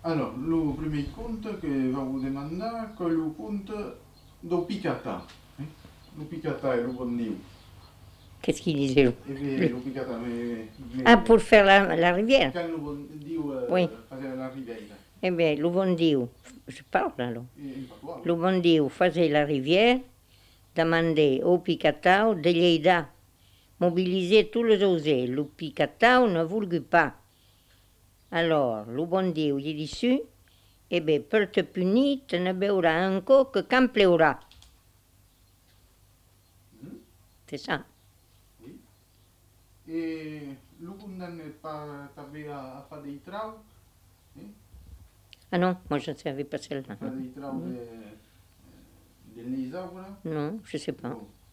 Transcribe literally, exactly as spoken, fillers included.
Alors, le premier compte que va vous demander, c'est le compte de Picata. Hein? Le Picata est le bon Dieu. Qu'est-ce qu'il disait? Eh bien, le Picata, mais, mais, Ah, pour faire la, la rivière? quand le bon Dieu euh, Oui. faisait la rivière. Eh bien, le bon Dieu, je parle alors. Et, et patois, Le bon Dieu faisait la rivière, demandait au Picatao de Lleida, mobiliser tous les osés. Le Picatao ne voulut pas. Alors, le bon Dieu lui dit, eh bien, pour te punir, tu ne beurras encore que quand pleura. hmm? C'est ça. Oui. Et le condamné pas taper à, à faire des travaux. Hein? Ah non, moi je ne savais pas celle-là. Faire des travaux de, de les arbres. Non, je ne sais pas. Bon.